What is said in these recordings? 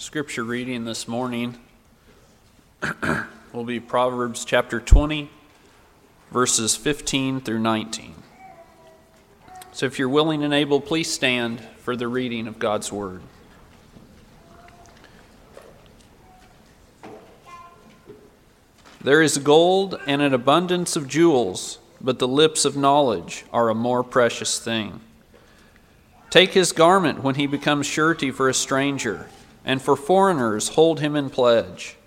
Scripture reading this morning will be Proverbs chapter 20, verses 15 through 19. So if you're willing and able, please stand for the reading of God's Word. There is gold and an abundance of jewels, but the lips of knowledge are a more precious thing. Take his garment when he becomes surety for a stranger, and for foreigners hold him in pledge.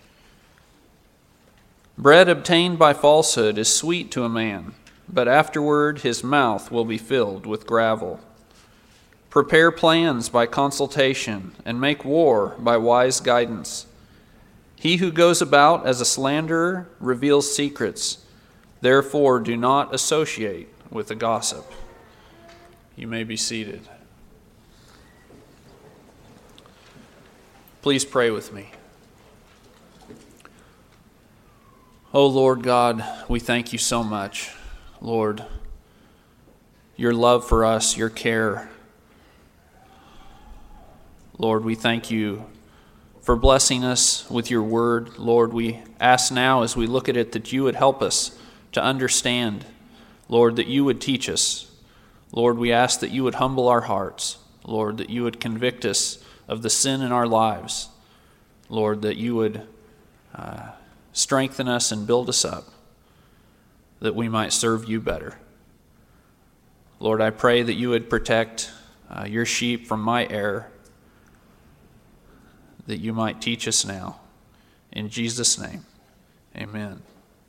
Bread obtained by falsehood is sweet to a man, but afterward his mouth will be filled with gravel. Prepare plans by consultation, and make war by wise guidance. He who goes about as a slanderer reveals secrets. Therefore do not associate with a gossip. You may be seated. Please pray with me. Oh Lord God, we thank you so much, Lord. Your love for us, your care. Lord, we thank you for blessing us with your word. Lord, we ask now as we look at it that you would help us to understand. Lord, that you would teach us. Lord, we ask that you would humble our hearts. Lord, that you would convict us of the sin in our lives. Lord, that you would strengthen us and build us up, that we might serve you better. Lord, I pray that you would protect your sheep from my error, that you might teach us now. In Jesus' name, amen.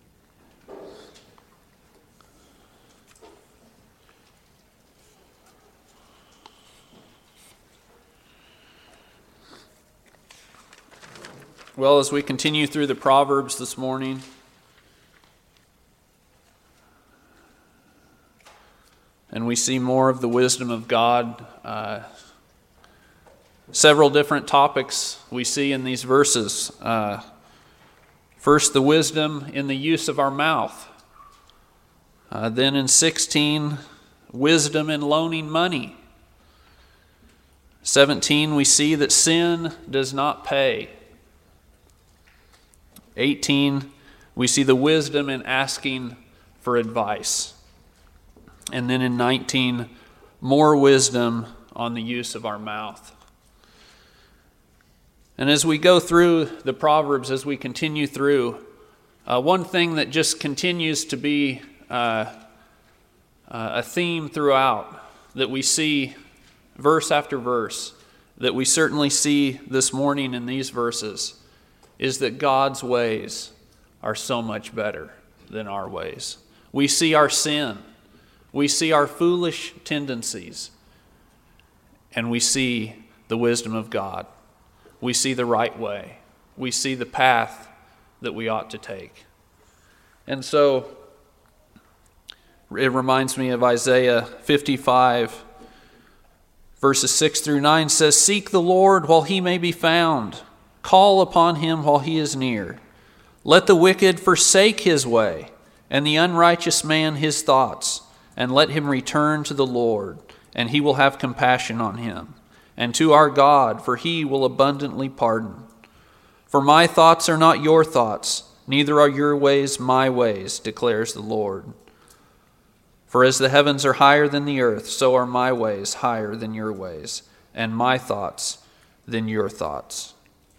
Well, as we continue through the Proverbs this morning, and we see more of the wisdom of God, several different topics we see in these verses. First, the wisdom in the use of our mouth. Then in 16, wisdom in loaning money. 17, we see that sin does not pay. 18, we see the wisdom in asking for advice. And then in 19, more wisdom on the use of our mouth. And as we go through the Proverbs, as we continue through, one thing that just continues to be a theme throughout, that we see verse after verse, that we certainly see this morning in these verses, is that God's ways are so much better than our ways. We see our sin, we see our foolish tendencies, and we see the wisdom of God. We see the right way. We see the path that we ought to take. And so it reminds me of Isaiah 55, verses 6 through 9 says, "Seek the Lord while he may be found. Call upon him while he is near. Let the wicked forsake his way, and the unrighteous man his thoughts, and let him return to the Lord, and he will have compassion on him, and to our God, for he will abundantly pardon. For my thoughts are not your thoughts, neither are your ways my ways, declares the Lord. For as the heavens are higher than the earth, so are my ways higher than your ways, and my thoughts than your thoughts."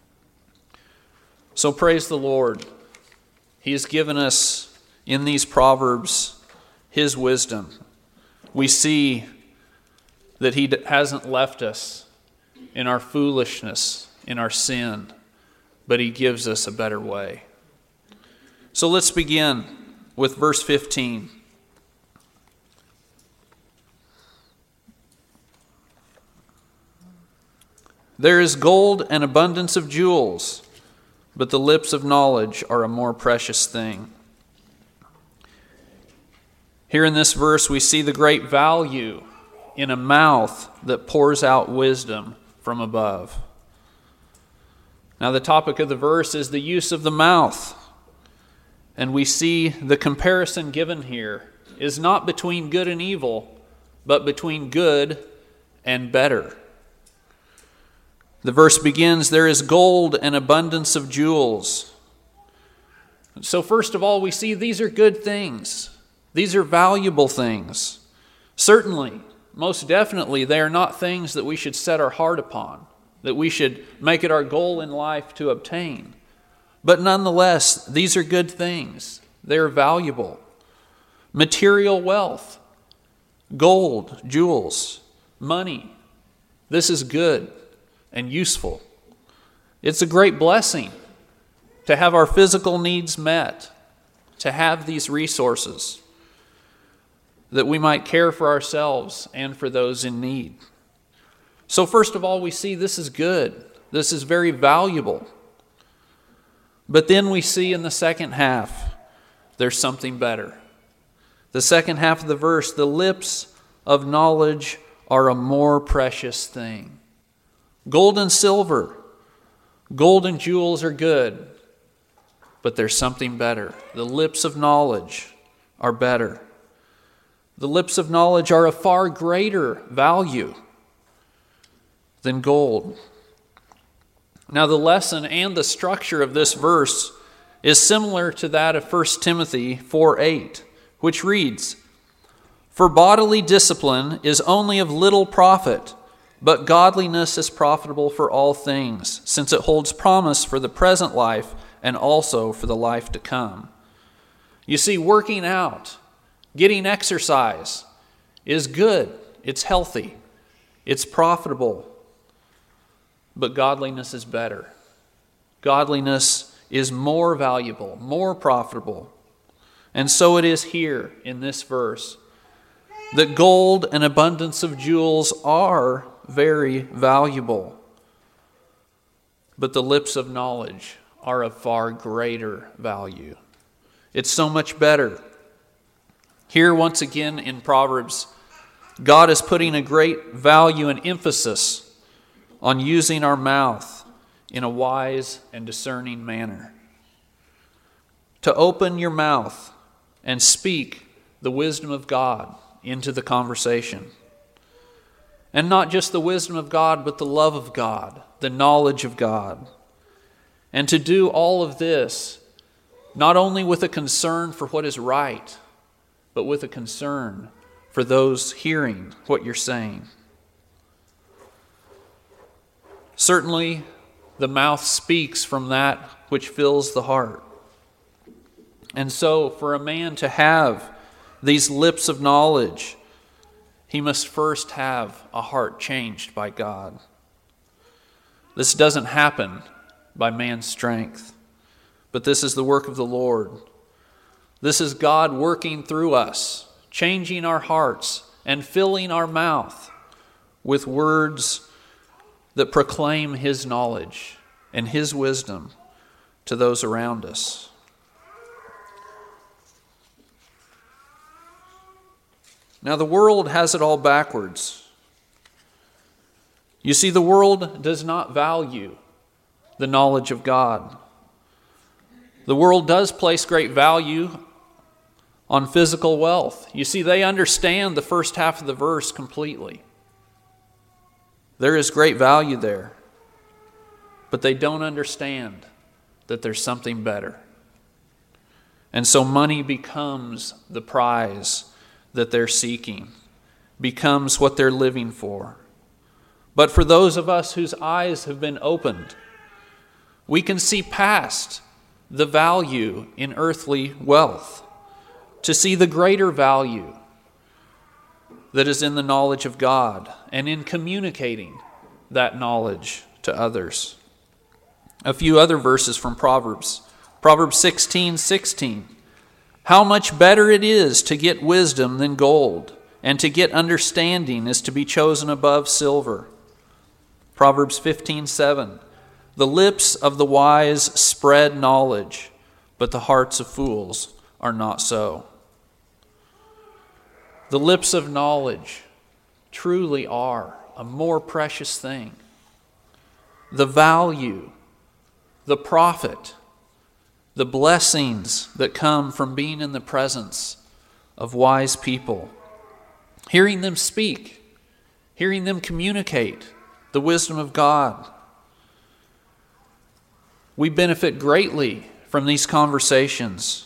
So praise the Lord. He has given us in these Proverbs his wisdom. We see that he hasn't left us in our foolishness, in our sin, but he gives us a better way. So let's begin with verse 15. There is gold and abundance of jewels, but the lips of knowledge are a more precious thing. Here in this verse, we see the great value in a mouth that pours out wisdom from above. Now, the topic of the verse is the use of the mouth. And we see the comparison given here is not between good and evil, but between good and better. The verse begins, "There is gold and abundance of jewels." So first of all, we see these are good things. These are valuable things. Certainly, most definitely, they are not things that we should set our heart upon, that we should make it our goal in life to obtain. But nonetheless, these are good things. They are valuable. Material wealth, gold, jewels, money. This is good and useful. It's a great blessing to have our physical needs met, to have these resources, that we might care for ourselves and for those in need. So first of all, we see this is good. This is very valuable. But then we see in the second half, there's something better. The second half of the verse, "The lips of knowledge are a more precious thing." Gold and silver, gold and jewels are good, but there's something better. The lips of knowledge are better. The lips of knowledge are of far greater value than gold. Now, the lesson and the structure of this verse is similar to that of 1 Timothy 4:8, which reads, "For bodily discipline is only of little profit, but godliness is profitable for all things, since it holds promise for the present life and also for the life to come." You see, working out, getting exercise is good, it's healthy, it's profitable, but godliness is better. Godliness is more valuable, more profitable. And so it is here in this verse that gold and abundance of jewels are very valuable, but the lips of knowledge are of far greater value. It's so much better. Here, once again in Proverbs, God is putting a great value and emphasis on using our mouth in a wise and discerning manner. To open your mouth and speak the wisdom of God into the conversation. And not just the wisdom of God, but the love of God, the knowledge of God. And to do all of this, not only with a concern for what is right, but with a concern for those hearing what you're saying. Certainly, the mouth speaks from that which fills the heart. And so, for a man to have these lips of knowledge, he must first have a heart changed by God. This doesn't happen by man's strength, but this is the work of the Lord. This is God working through us, changing our hearts and filling our mouth with words that proclaim His knowledge and His wisdom to those around us. Now, the world has it all backwards. You see, the world does not value the knowledge of God. The world does place great value on physical wealth. You see, they understand the first half of the verse completely. There is great value there, but they don't understand that there's something better. And so money becomes the prize that they're seeking, becomes what they're living for. But for those of us whose eyes have been opened, we can see past the value in earthly wealth, to see the greater value that is in the knowledge of God and in communicating that knowledge to others. A few other verses from Proverbs. Proverbs 16:16. "How much better it is to get wisdom than gold, and to get understanding is to be chosen above silver." Proverbs 15:7. "The lips of the wise spread knowledge, but the hearts of fools are not so." The lips of knowledge truly are a more precious thing. The value, the profit, the blessings that come from being in the presence of wise people, hearing them speak, hearing them communicate the wisdom of God, We benefit greatly from these conversations,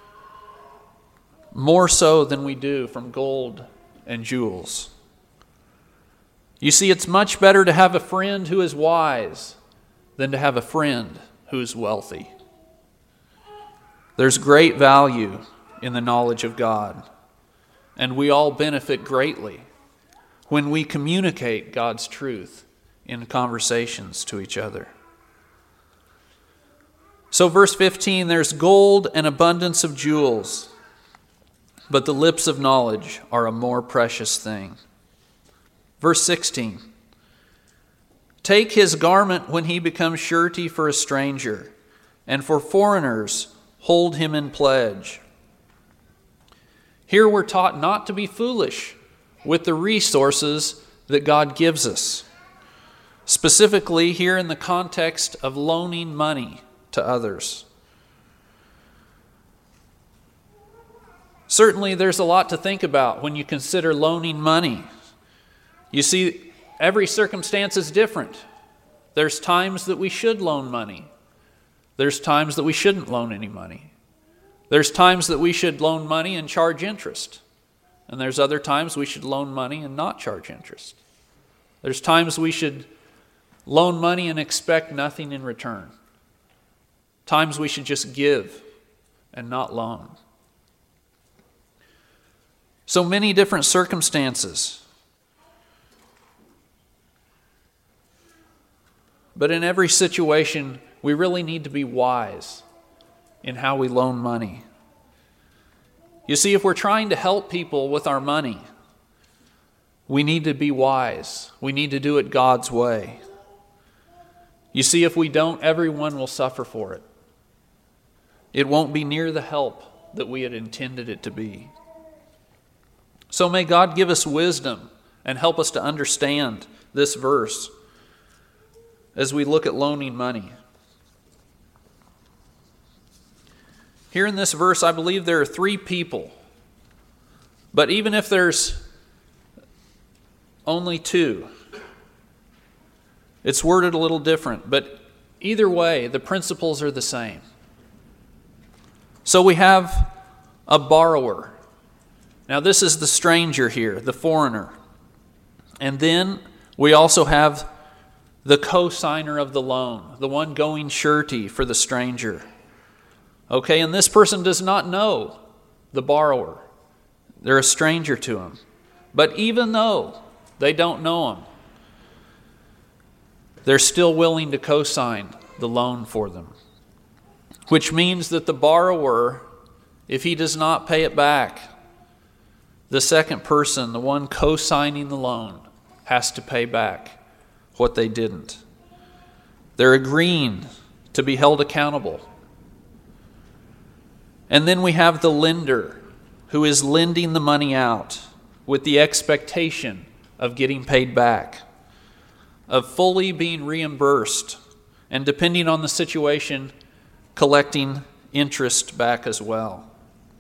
more so than we do from gold and jewels. You see, it's much better to have a friend who is wise than to have a friend who is wealthy. There's great value in the knowledge of God, and we all benefit greatly when we communicate God's truth in conversations to each other. So verse 15, there's gold and abundance of jewels, but the lips of knowledge are a more precious thing. Verse 16, take his garment when he becomes surety for a stranger, and for foreigners hold him in pledge. Here we're taught not to be foolish with the resources that God gives us. Specifically here in the context of loaning money to others. Certainly there's a lot to think about when you consider loaning money. You see, every circumstance is different. There's times that we should loan money. There's times that we shouldn't loan any money. There's times that we should loan money and charge interest. And there's other times we should loan money and not charge interest. There's times we should loan money and expect nothing in return. Times we should just give and not loan. So many different circumstances. But in every situation, we really need to be wise in how we loan money. You see, if we're trying to help people with our money, we need to be wise. We need to do it God's way. You see, if we don't, everyone will suffer for it. It won't be near the help that we had intended it to be. So may God give us wisdom and help us to understand this verse as we look at loaning money. Here in this verse, I believe there are 3 people. But even if there's only 2, it's worded a little different. But either way, the principles are the same. So we have a borrower. Now this is the stranger here, the foreigner. And then we also have the co-signer of the loan, the one going surety for the stranger. Okay, and this person does not know the borrower. They're a stranger to him. But even though they don't know him, they're still willing to co-sign the loan for them. Which means that the borrower, if he does not pay it back, the second person, the one co-signing the loan, has to pay back what they didn't. They're agreeing to be held accountable. And then we have the lender who is lending the money out with the expectation of getting paid back, of fully being reimbursed, and depending on the situation, collecting interest back as well.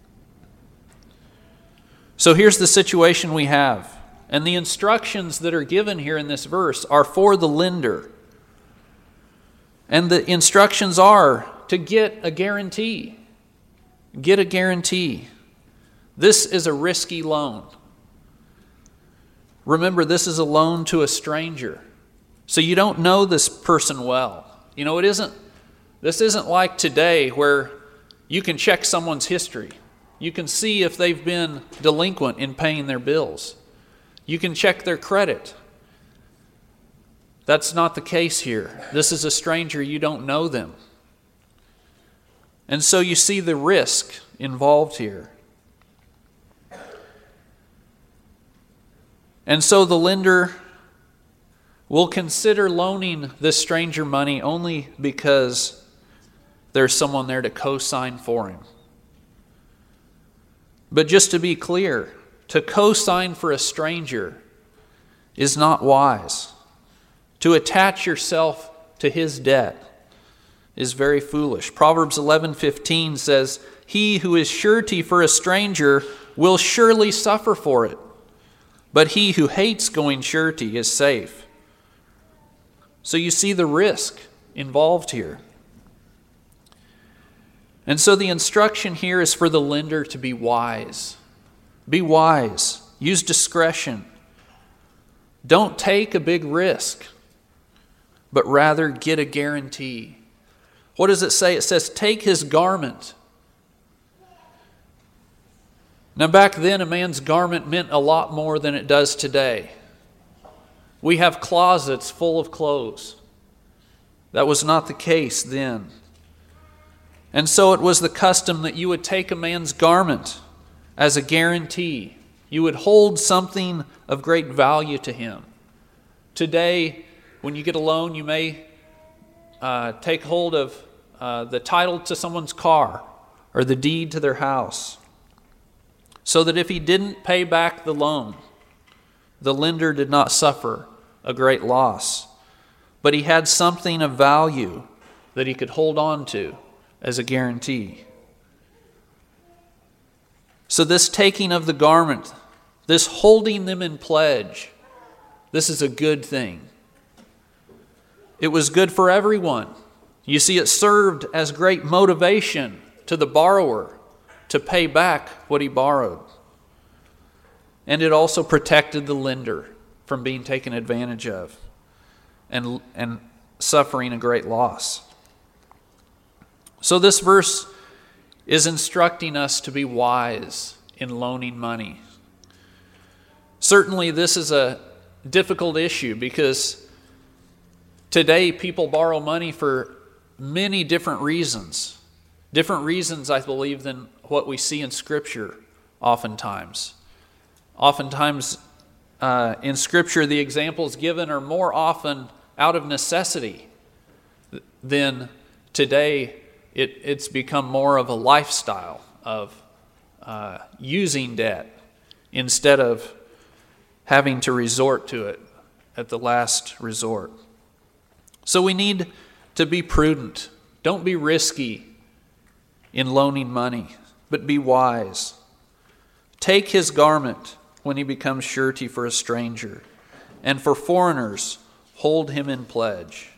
So here's the situation we have. And the instructions that are given here in this verse are for the lender. And the instructions are to get a guarantee. Get a guarantee. This is a risky loan. Remember, this is a loan to a stranger. So you don't know this person well. You know, this isn't like today where you can check someone's history. You can see if they've been delinquent in paying their bills. You can check their credit. That's not the case here. This is a stranger, you don't know them. And so you see the risk involved here. And so the lender will consider loaning this stranger money only because there's someone there to co-sign for him. But just to be clear, to co-sign for a stranger is not wise. To attach yourself to his debt is very foolish. Proverbs 11:15 says, "He who is surety for a stranger will surely suffer for it, but he who hates going surety is safe." So you see the risk involved here. And so the instruction here is for the lender to be wise. Be wise. Use discretion. Don't take a big risk, but rather get a guarantee. What does it say? It says, take his garment. Now back then, a man's garment meant a lot more than it does today. We have closets full of clothes. That was not the case then. And so it was the custom that you would take a man's garment as a guarantee. You would hold something of great value to him. Today, when you get a loan, you may take hold of the title to someone's car or the deed to their house, so that if he didn't pay back the loan, the lender did not suffer a great loss, but he had something of value that he could hold on to as a guarantee. So this taking of the garment, this holding them in pledge, this is a good thing. It was good for everyone. You see, it served as great motivation to the borrower to pay back what he borrowed. And it also protected the lender from being taken advantage of and suffering a great loss. So this verse is instructing us to be wise in loaning money. Certainly this is a difficult issue because today people borrow money for many different reasons. Different reasons, I believe, than what we see in Scripture oftentimes. Oftentimes in Scripture, the examples given are more often out of necessity than today. It's become more of a lifestyle of using debt instead of having to resort to it at the last resort. So we need to be prudent. Don't be risky in loaning money, but be wise. Take his garment when he becomes surety for a stranger, and for foreigners, hold him in pledge.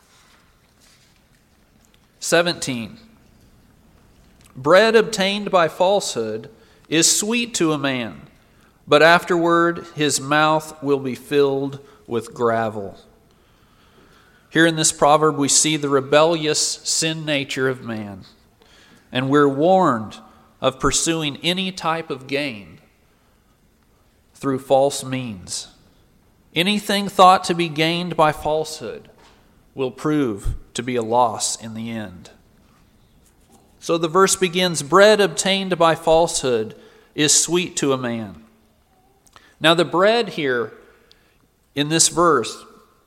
17. Bread obtained by falsehood is sweet to a man, but afterward his mouth will be filled with gravel. Here in this proverb we see the rebellious sin nature of man, and we're warned of pursuing any type of gain through false means. Anything thought to be gained by falsehood will prove to be a loss in the end. So the verse begins, bread obtained by falsehood is sweet to a man. Now the bread here in this verse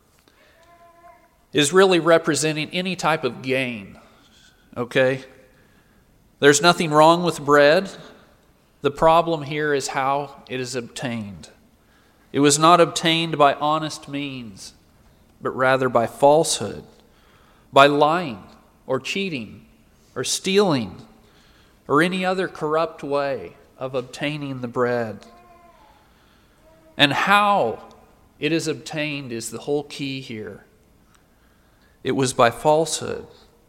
is really representing any type of gain. Okay? There's nothing wrong with bread. The problem here is how it is obtained. It was not obtained by honest means, but rather by falsehood, by lying or cheating or stealing or any other corrupt way of obtaining the bread. And how it is obtained is the whole key here. It was by falsehood.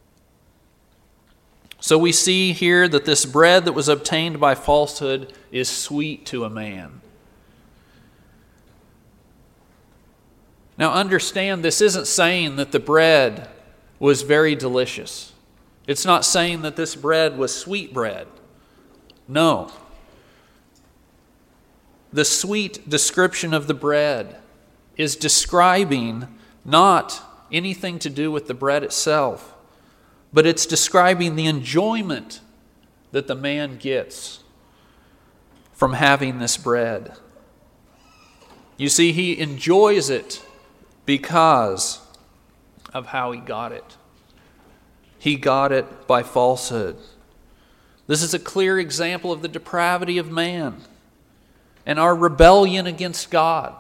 So we see here that this bread that was obtained by falsehood is sweet to a man. Now understand, this isn't saying that the bread was very delicious. It's not saying that this bread was sweet bread. No. The sweet description of the bread is describing not anything to do with the bread itself, but it's describing the enjoyment that the man gets from having this bread. You see, he enjoys it because of how he got it. He got it by falsehood. This is a clear example of the depravity of man and our rebellion against God.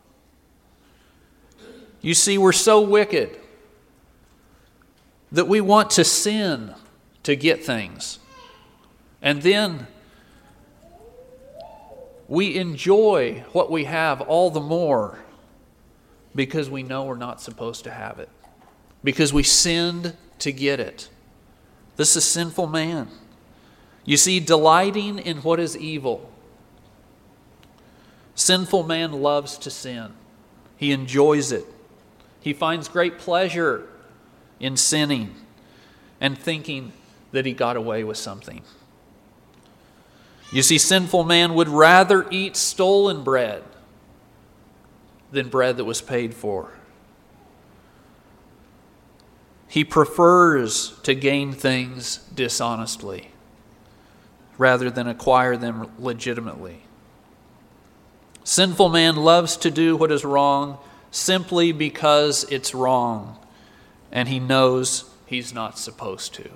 You see, we're so wicked that we want to sin to get things. And then we enjoy what we have all the more because we know we're not supposed to have it. Because we sinned to get it. This is sinful man. You see, delighting in what is evil. Sinful man loves to sin. He enjoys it. He finds great pleasure in sinning and thinking that he got away with something. You see, sinful man would rather eat stolen bread than bread that was paid for. He prefers to gain things dishonestly rather than acquire them legitimately. Sinful man loves to do what is wrong simply because it's wrong, and he knows he's not supposed to.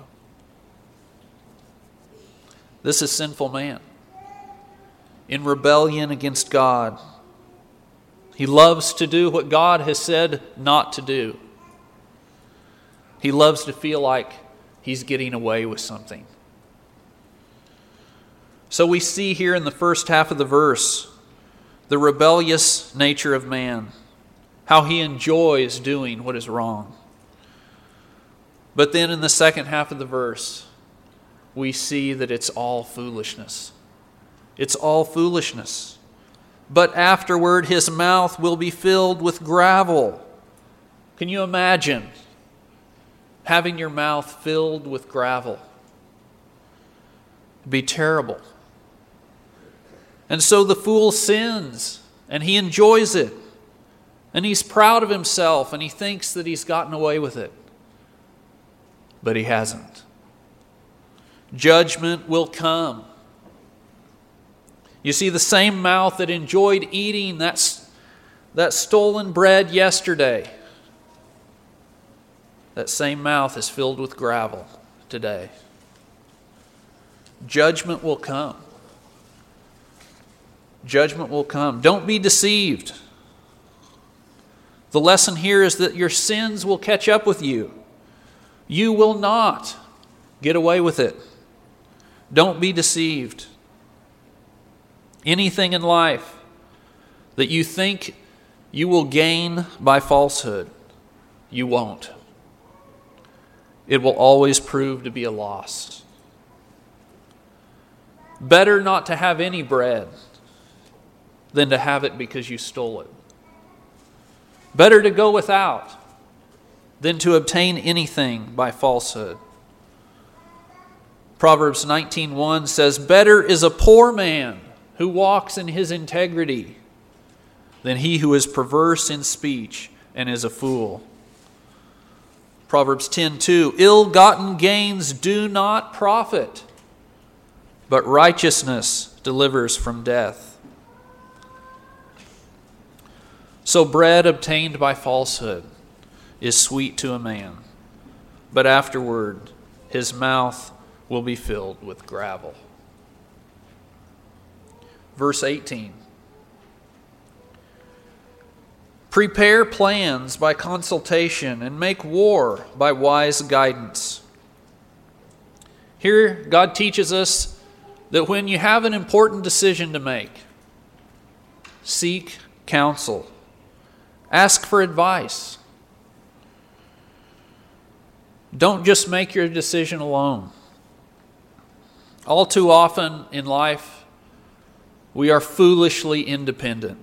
This is sinful man in rebellion against God. He loves to do what God has said not to do. He loves to feel like he's getting away with something. So we see here in the first half of the verse the rebellious nature of man, how he enjoys doing what is wrong. But then in the second half of the verse, we see that it's all foolishness. It's all foolishness. But afterward, his mouth will be filled with gravel. Can you imagine having your mouth filled with gravel? It'd be terrible. And so the fool sins, and he enjoys it. And he's proud of himself, and he thinks that he's gotten away with it. But he hasn't. Judgment will come. You see, the same mouth that enjoyed eating that stolen bread yesterday, that same mouth is filled with gravel today. Judgment will come. Judgment will come. Don't be deceived. The lesson here is that your sins will catch up with you. You will not get away with it. Don't be deceived. Anything in life that you think you will gain by falsehood, you won't. It will always prove to be a loss. Better not to have any bread than to have it because you stole it. Better to go without than to obtain anything by falsehood. Proverbs 19:1 says, "Better is a poor man who walks in his integrity than he who is perverse in speech and is a fool." Proverbs 10:2, "Ill-gotten gains do not profit, but righteousness delivers from death." So bread obtained by falsehood is sweet to a man, but afterward his mouth will be filled with gravel. Verse 18. "Prepare plans by consultation and make war by wise guidance." Here God teaches us that when you have an important decision to make, seek counsel. Ask for advice. Don't just make your decision alone. All too often in life, we are foolishly independent.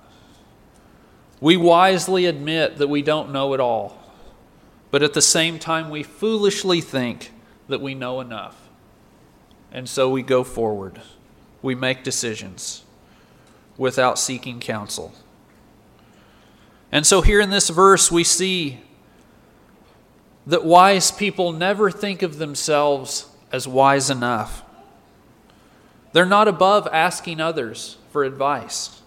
We wisely admit that we don't know it all, but at the same time, we foolishly think that we know enough. And so we go forward. We make decisions without seeking counsel. And so here in this verse, we see that wise people never think of themselves as wise enough. They're not above asking others for advice.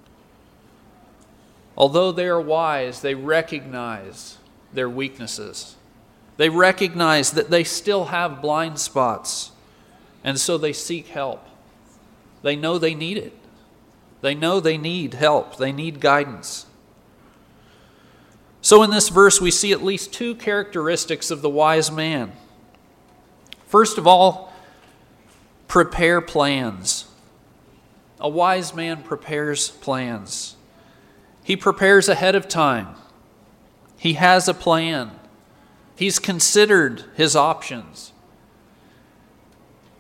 Although they are wise, they recognize their weaknesses. They recognize that they still have blind spots, and so they seek help. They know they need it. They know they need help. They need guidance. So in this verse, we see at least two characteristics of the wise man. First of all, prepare plans. A wise man prepares plans. He prepares ahead of time. He has a plan. He's considered his options.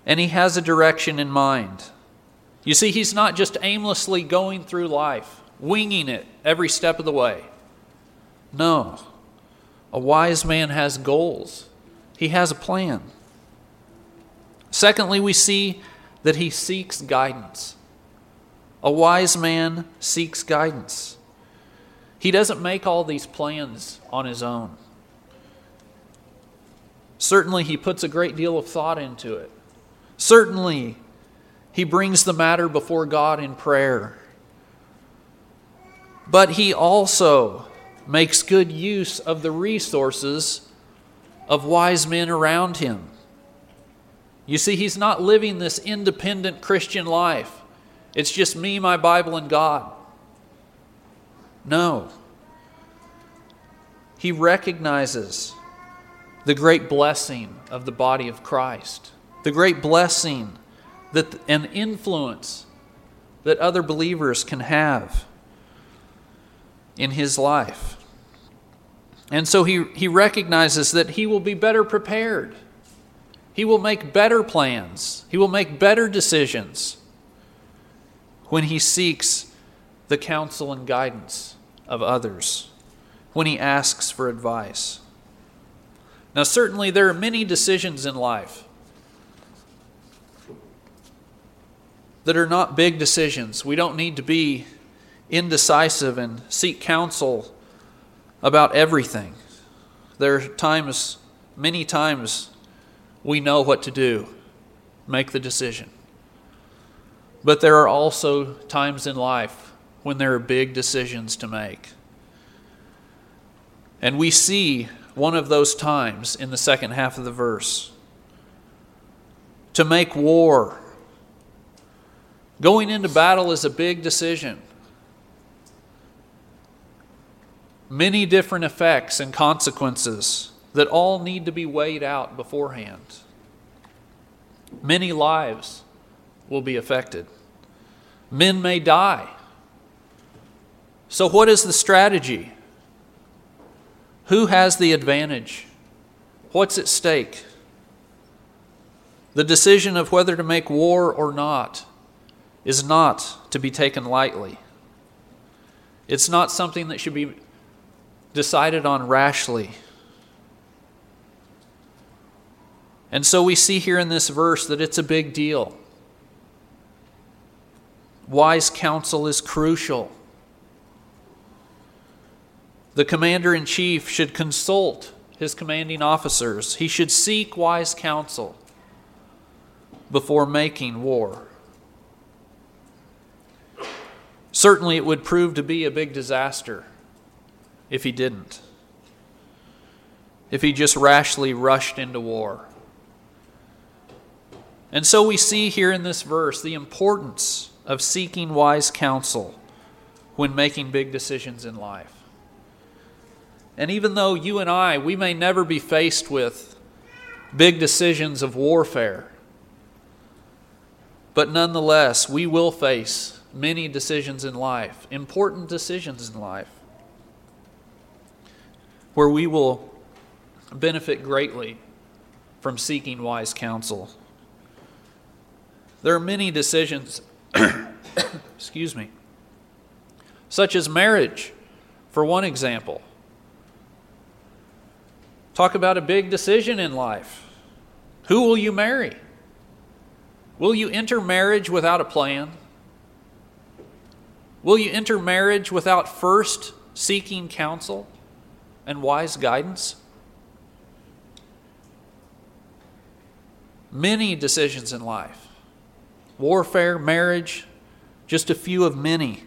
and he has a direction in mind. You see, he's not just aimlessly going through life, winging it every step of the way. No, a wise man has goals. He has a plan. Secondly, we see that he seeks guidance. A wise man seeks guidance. He doesn't make all these plans on his own. Certainly, he puts a great deal of thought into it. Certainly, he brings the matter before God in prayer. But he also makes good use of the resources of wise men around him. You see, he's not living this independent Christian life. It's just me, my Bible, and God. No. He recognizes the great blessing of the body of Christ, the great blessing and influence that other believers can have in his life. And so he recognizes that he will be better prepared. He will make better plans. He will make better decisions when he seeks the counsel and guidance of others, when he asks for advice. Now, certainly there are many decisions in life that are not big decisions. We don't need to be indecisive and seek counsel about everything. There are times, many times, we know what to do, make the decision. But there are also times in life when there are big decisions to make. And we see one of those times in the second half of the verse. To make war. Going into battle is a big decision. Many different effects and consequences that all need to be weighed out beforehand. Many lives will be affected. Men may die. So what is the strategy? Who has the advantage? What's at stake? The decision of whether to make war or not is not to be taken lightly. It's not something that should be decided on rashly. And so we see here in this verse that it's a big deal. Wise counsel is crucial. The commander-in-chief should consult his commanding officers. He should seek wise counsel before making war. Certainly it would prove to be a big disaster if he didn't. If he just rashly rushed into war. And so we see here in this verse the importance of seeking wise counsel when making big decisions in life. And even though you and I, we may never be faced with big decisions of warfare, but nonetheless, we will face many decisions in life, important decisions in life, where we will benefit greatly from seeking wise counsel. There are many decisions, excuse me, such as marriage, for one example. Talk about a big decision in life. Who will you marry? Will you enter marriage without a plan? Will you enter marriage without first seeking counsel and wise guidance? Many decisions in life. Warfare, marriage, just a few of many.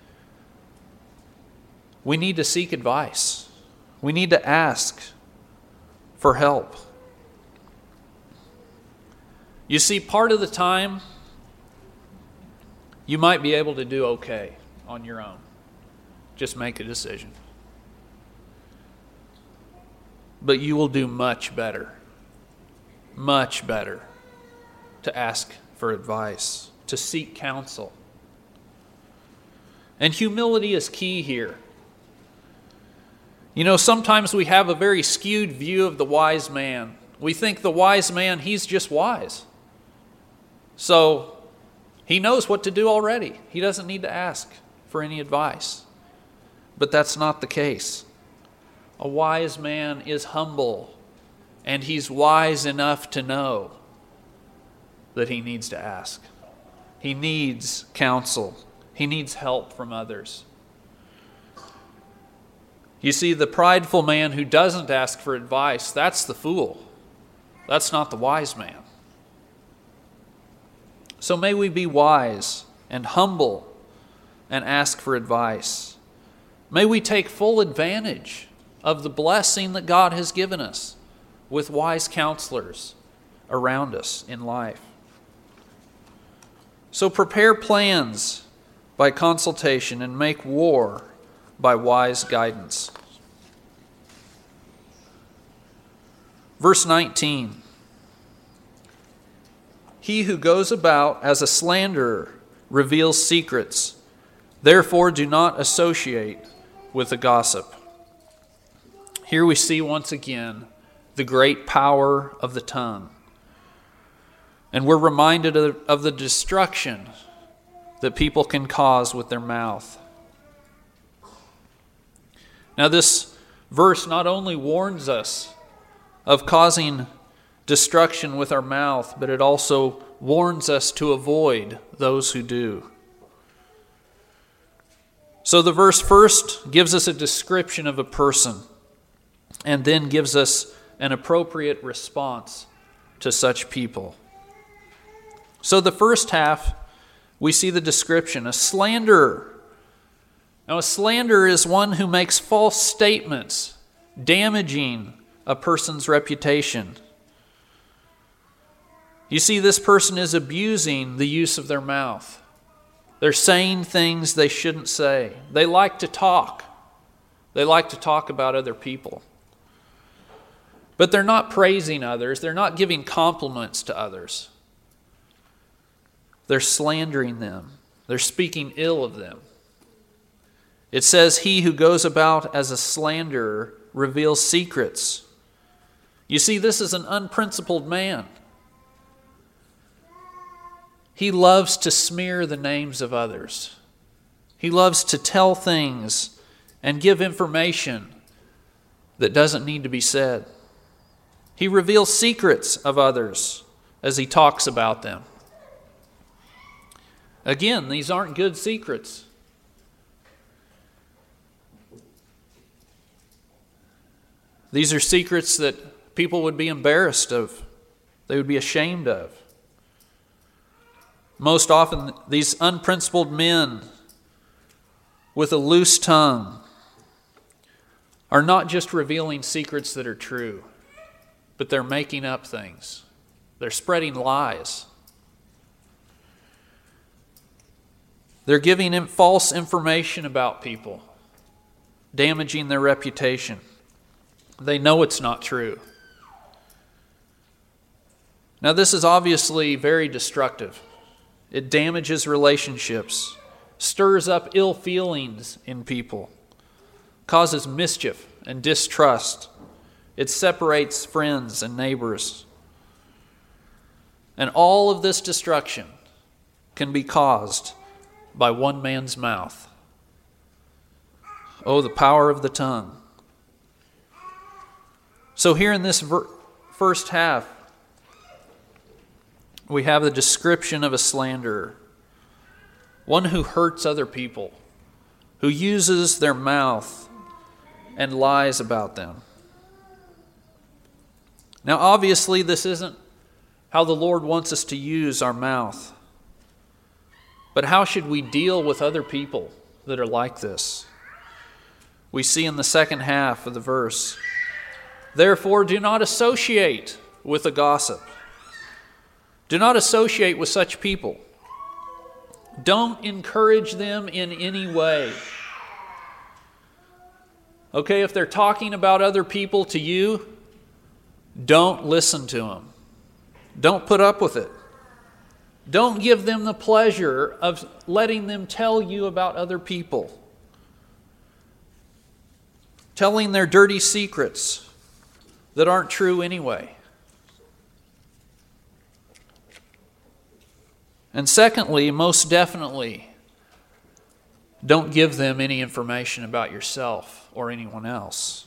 We need to seek advice. We need to ask for help. You see, part of the time, you might be able to do okay on your own. Just make a decision. But you will do much better to ask for advice, to seek counsel. And humility is key here. You know, sometimes we have a very skewed view of the wise man. We think the wise man, he's just wise. So he knows what to do already. He doesn't need to ask for any advice. But that's not the case. A wise man is humble, and he's wise enough to know that he needs to ask. He needs counsel. He needs help from others. You see, the prideful man who doesn't ask for advice, that's the fool. That's not the wise man. So may we be wise and humble and ask for advice. May we take full advantage of the blessing that God has given us with wise counselors around us in life. So prepare plans by consultation and make war by wise guidance. Verse 19. He who goes about as a slanderer reveals secrets. Therefore do not associate with a gossip. Here we see once again the great power of the tongue. And we're reminded of the destruction that people can cause with their mouth. Now this verse not only warns us of causing destruction with our mouth, but it also warns us to avoid those who do. So the verse first gives us a description of a person and then gives us an appropriate response to such people. So the first half, we see the description, a slanderer. Now, a slanderer is one who makes false statements, damaging a person's reputation. You see, this person is abusing the use of their mouth. They're saying things they shouldn't say. They like to talk. They like to talk about other people. But they're not praising others. They're not giving compliments to others. They're slandering them. They're speaking ill of them. It says, he who goes about as a slanderer reveals secrets. You see, this is an unprincipled man. He loves to smear the names of others. He loves to tell things and give information that doesn't need to be said. He reveals secrets of others as he talks about them. Again, these aren't good secrets. These are secrets that people would be embarrassed of. They would be ashamed of. Most often, these unprincipled men with a loose tongue are not just revealing secrets that are true, but they're making up things. They're spreading lies. They're giving false information about people, damaging their reputation. They know it's not true. Now, this is obviously very destructive. It damages relationships, stirs up ill feelings in people, causes mischief and distrust. It separates friends and neighbors. And all of this destruction can be caused by one man's mouth. Oh, the power of the tongue. So here in this first half, we have the description of a slanderer, one who hurts other people, who uses their mouth and lies about them. Now, obviously, this isn't how the Lord wants us to use our mouth. But how should we deal with other people that are like this? We see in the second half of the verse, therefore do not associate with a gossip. Do not associate with such people. Don't encourage them in any way. Okay, if they're talking about other people to you, don't listen to them. Don't put up with it. Don't give them the pleasure of letting them tell you about other people, telling their dirty secrets that aren't true anyway. And secondly, most definitely, don't give them any information about yourself or anyone else.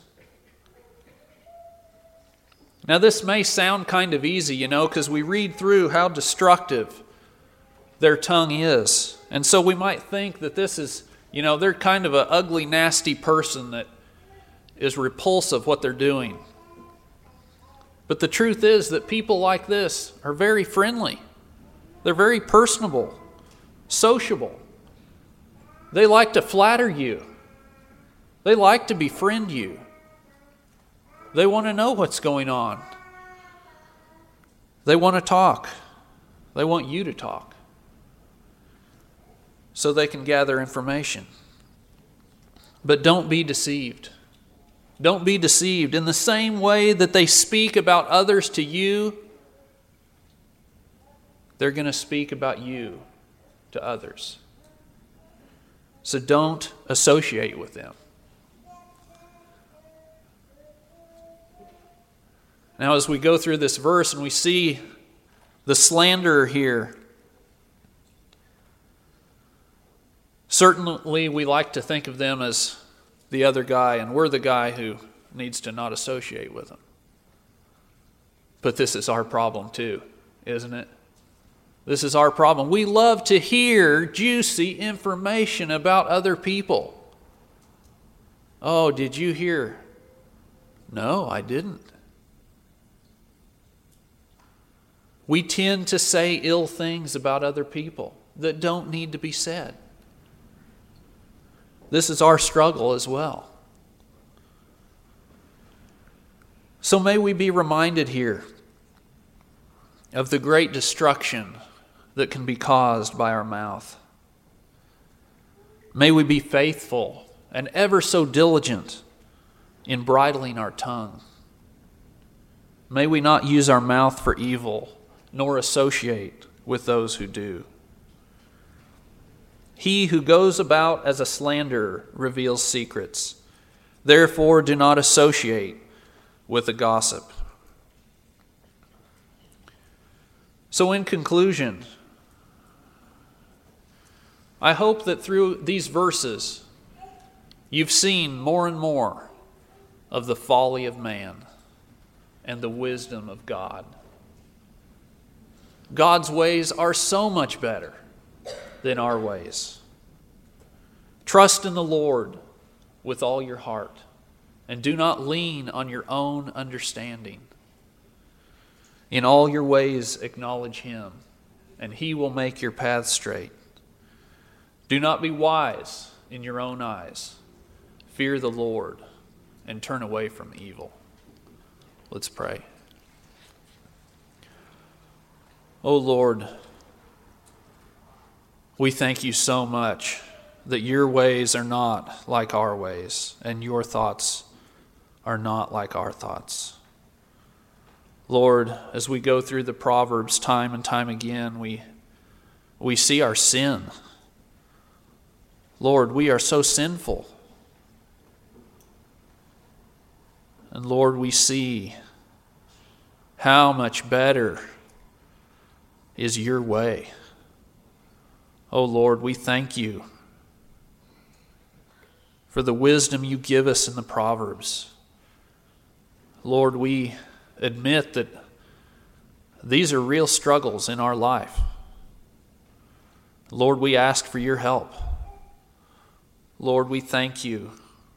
Now, this may sound kind of easy, because we read through how destructive their tongue is. And so we might think that this is, they're kind of an ugly, nasty person that is repulsive what they're doing. But the truth is that people like this are very friendly. They're very personable, sociable. They like to flatter you. They like to befriend you. They want to know what's going on. They want to talk. They want you to talk so they can gather information. But don't be deceived. Don't be deceived. In the same way that they speak about others to you, they're going to speak about you to others. So don't associate with them. Now, as we go through this verse and we see the slanderer here, certainly we like to think of them as the other guy, and we're the guy who needs to not associate with them. But this is our problem too, isn't it? This is our problem. We love to hear juicy information about other people. Oh, did you hear? No, I didn't. We tend to say ill things about other people that don't need to be said. This is our struggle as well. So may we be reminded here of the great destruction that can be caused by our mouth. May we be faithful and ever so diligent in bridling our tongue. May we not use our mouth for evil, nor associate with those who do. He who goes about as a slanderer reveals secrets. Therefore, do not associate with a gossip. So in conclusion, I hope that through these verses, you've seen more and more of the folly of man and the wisdom of God. God's ways are so much better than our ways. Trust in the Lord with all your heart, and do not lean on your own understanding. In all your ways acknowledge Him, and He will make your path straight. Do not be wise in your own eyes. Fear the Lord and turn away from evil. Let's pray. Oh Lord, we thank you so much that your ways are not like our ways, and your thoughts are not like our thoughts. Lord, as we go through the Proverbs time and time again, we see our sin. Lord, we are so sinful. And Lord, we see how much better is your way. Oh Lord, we thank you for the wisdom you give us in the Proverbs. Lord, we admit that these are real struggles in our life. Lord, we ask for your help. Lord, we thank you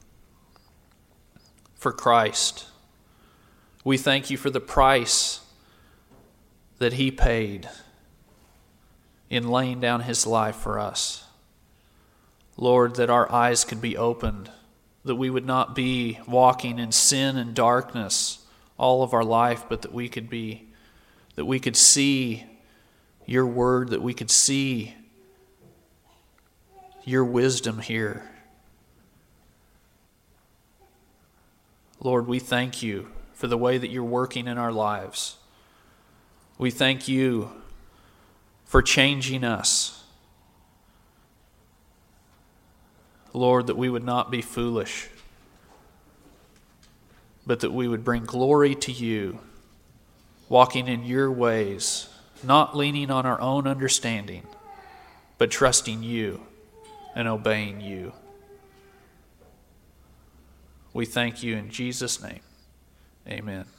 for Christ. We thank you for the price that He paid in laying down His life for us. Lord, that our eyes could be opened, that we would not be walking in sin and darkness all of our life, but that we could see your word, that we could see your wisdom here. Lord, we thank you for the way that you're working in our lives. We thank you for changing us. Lord, that we would not be foolish, but that we would bring glory to you, walking in your ways, not leaning on our own understanding, but trusting you and obeying you. We thank you in Jesus' name. Amen.